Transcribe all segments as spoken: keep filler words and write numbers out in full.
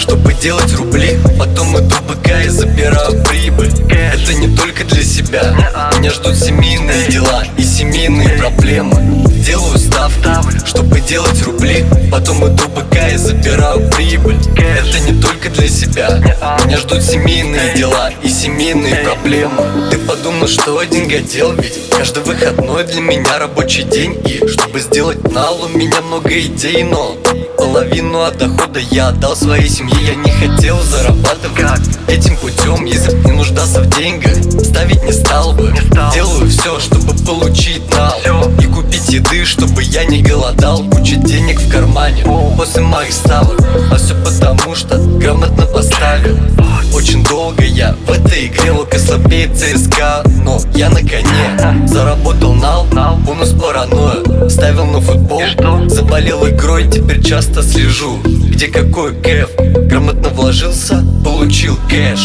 чтобы делать рубли. Потом иду быка и забираю прибыль. Это не только для себя. Меня ждут семейные дела и семейные проблемы. Делаю ставки, чтобы делать рубли. Потом иду быка и забираю прибыль. Это не только для себя. Меня ждут семейные дела и семейные проблемы. Ты подумал, что деньгодел, ведь каждый выходной для меня рабочий день. И чтобы сделать нал, у меня много идей, но половину от дохода я отдал своей семье. Я не хотел зарабатывать этим путем. Если б не нуждался в деньгах, ставить не стал бы. Делаю все, чтобы получить нал и купить еды, чтобы я не голодал. Куча денег в кармане после моих ставок, а все потому, что грамотно поставил. Очень долго я в этой игре, лока слабее ЦСКА, но я на коне. Заработал нал, бонус паранойя, ставил на футбол, заболел игрой, теперь часто слежу, где какой кэф. Грамотно вложился, получил кэш.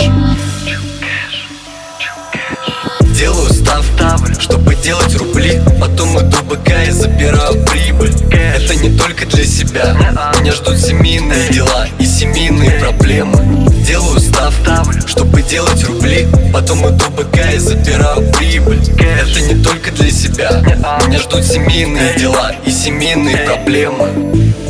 Делаю ставки, чтобы делать рубли. Потом иду быка и забираю прибыль. Это не только для себя. Меня ждут семейные дела и семейные проблемы. Делаю ставки, чтобы делать рубли. Потом иду быка и забираю прибыль. Это не только для себя. Меня ждут семейные дела и семейные проблемы.